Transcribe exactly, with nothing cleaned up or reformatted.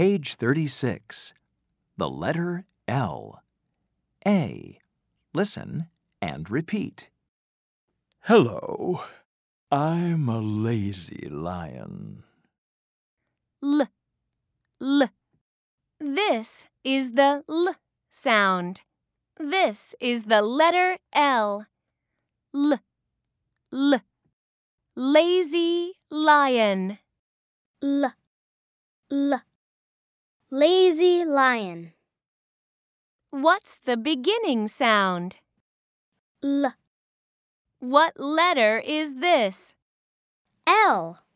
Page thirty-six. The letter L. A. Listen and repeat. Hello. I'm a lazy lion. L. L. This is the L sound. This is the letter L. L. L. Lazy lion. L. L. Lazy lion. What's the beginning sound? L. What letter is this? L.